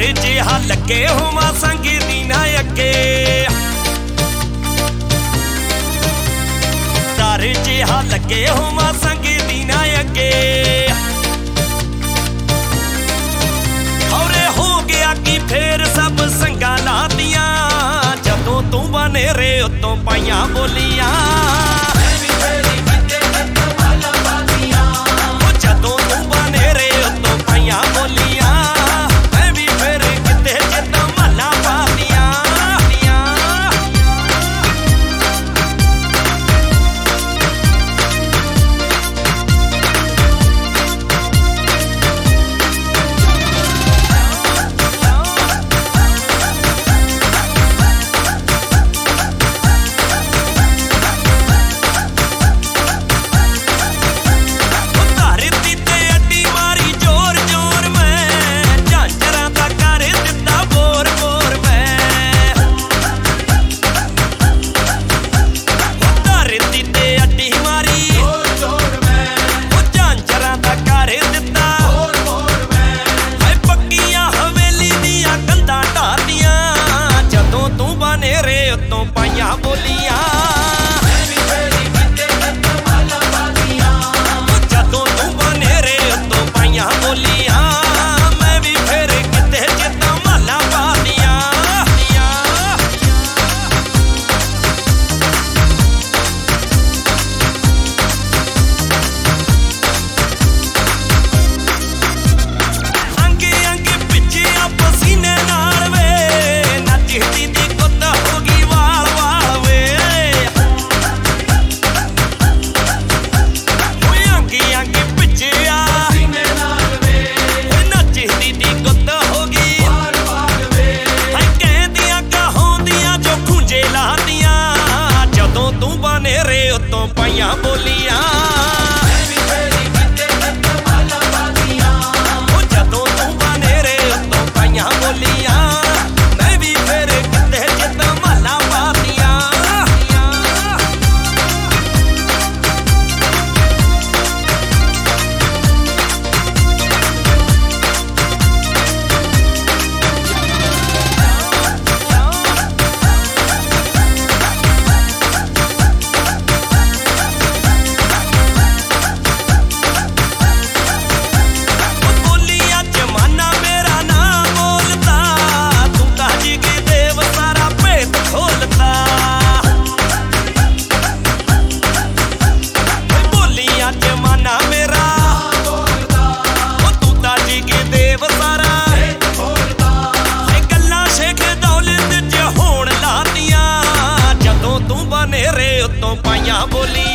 ਜਿਹਾ ਲੱਗੇ ਹੋਵਾਂ ਸੰਗ ਦੀ ਨਾ ਅੱਗੇ, ਡਰ ਜਿਹਾ ਲੱਗੇ ਹੋਵਾਂ ਸੰਗ ਦੀ ਨਾ ਅੱਗੇ। ਖੌਰੇ ਹੋ ਗਿਆ ਕਿ ਫੇਰ ਸਭ ਸੰਗਾਂ ਲਾਤੀਆਂ, ਜਦੋਂ ਤੂੰ ਬਨੇਰੇ ਉੱਤੋਂ ਪਾਈਆਂ ਬੋਲੀਆਂ। ਜਦੋਂ ਤੂੰ ਬਨੇਰੇ ਉੱਤੋਂ ਪਾਈਆਂ ਬੋਲੀਆਂ, ਮੈਂ ਵੀ ਫੇਰ ਕਿਤੇ ਜਿੱਦਾਂ ਮੱਲਾਂ ਪਾਤੀਆਂ। ਪਾਈਆਂ ਬੋਲੀਆਂ ਜਦੋਂ ਤੂੰ ਬਨੇਰੇ ਉੱਤੋਂ ਪਾਈਆਂ ਬੋਲੀਆਂ, ਮੈਂ ਵੀ ਫੇਰ ਕਿਤੇ ਜਿੱਦਾਂ ਮੱਲਾਂ ਪਾਤੀਆਂ। ਅੰਗੇ ਅੰਗੇ ਪਿੱਛੇ ਆ ਪਸੀਨੇ ਨਾਲ ਵੇ, ਨੱਚਦੀ ਦੀ ਗੁੱਤ ਹੋ ਗਈ ਉੱਤੋਂ ਪਾਈਆਂ ਬੋਲੀਆਂ। ਜਦੋਂ ਤੂੰ ਬਨੇਰੇ ਉੱਤੋਂ ਪਾਈਆਂ ਬੋਲੀਆਂ, ਮੈਂ ਵੀ ਫੇਰ ਕਿਤੇ ਜਿੱਦਾਂ ਮੱਲਾਂ ਪਾਤੀਆਂ। ਬਨੇਰੇ ਉੱਤੋਂ ਪਾਈਆਂ ਬੋਲੀਆਂ।